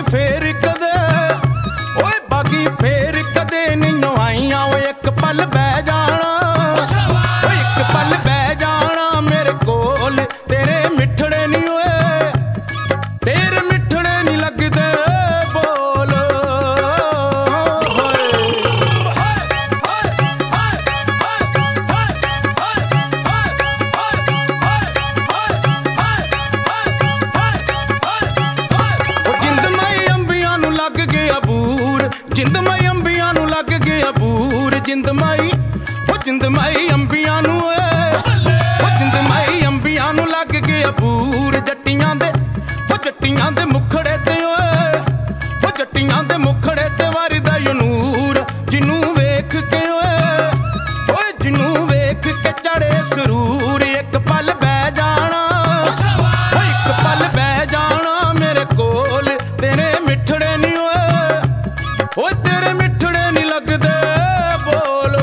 फेर कदे ओए बागी फेर कदे नहीं आईयां ओए एक पल बह जाना ओए एक पल बह जाना मेरे कोल तेरे मिठड़े नहीं ओए तेरे मिठड़े नहीं लगदे बोल जिंद माई अंबियां नू लग गया बूर जिंद माई ओ जिंद माई अंबियां नू ओ जिंद माई अंबियां नू लग गया बूर जट्टियां दे मुखड़े ते ओए ओ जट्टियां दे मुखड़े ते वरदा नूर जिन्नू वेख के ओए जिन्नू वेख के चढ़े सरूर एक पल बह जाना ओ एक पल बह जाना मेरे कोल तेरे मिठड़े नहीं ओ तेरे मिठड़े नहीं लगदे बोलो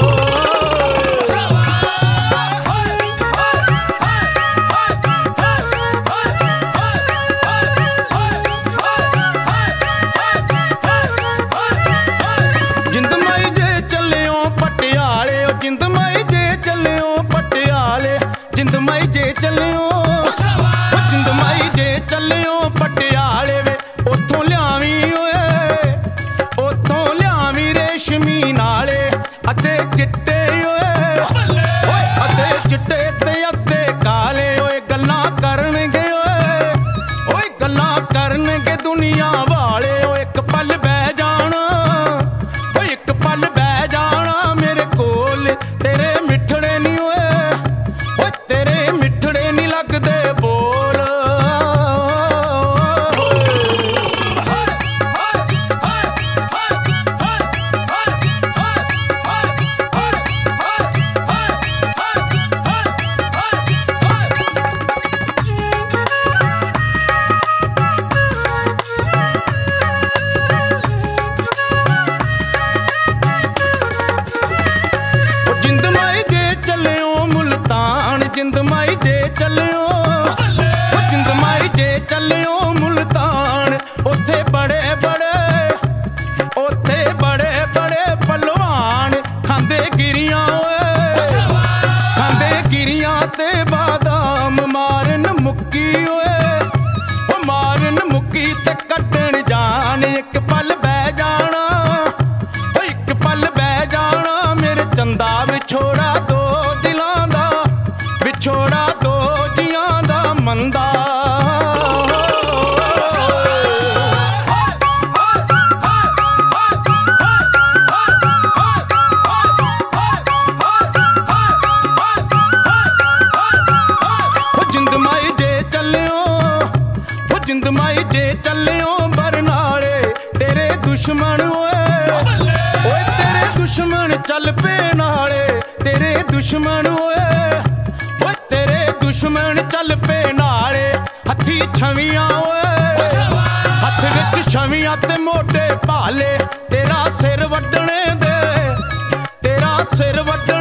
जिंद माई जे चलियो पटियाले ओ जिंद माई जे चलियो पटियाले जिंद माई जे चलियो ओ जिंद माई जे चलियो पटियाले वे उथों लियावी रेशमी नाले अते चिट्टे ओए अते चिट्टे ते अते काले ओए गल्लां करनगे ओए गल्लां करनगे दुनिया वाले ओए एक पल बह जाना ओए एक पल बह जाना मेरे कोल तेरे मिठड़े नहीं ओए तेरे मिठड़े नहीं लगदे बोल जिंद माई जे चलियो मुल्तान जिंद माई जे चलियो जिंद माई जे चलियो मुल्तान उथे बड़े बड़े पलवान खांदे गिरियां ते बादाम मारन मुक्की ओ मारन मुक्की ते कट्टन जान एक पल बह जाना ओ एक पल बह जाना मेरे चंदा विछोड़ा दो दिलां दा विछोड़ा दो जियां दा मंदा जिंद माई जे चलियो ओ जिंद माई जे चलियो बरनाले तेरे दुश्मन ओए तेरे दुश्मन चल पे नाले तेरे दुश्मन ओए तेरे दुश्मन चल पे नाले हथी छवियां हथ विच छवियां ते मोटे भाले तेरा सिर वड्डने दे तेरा सिर वड्ड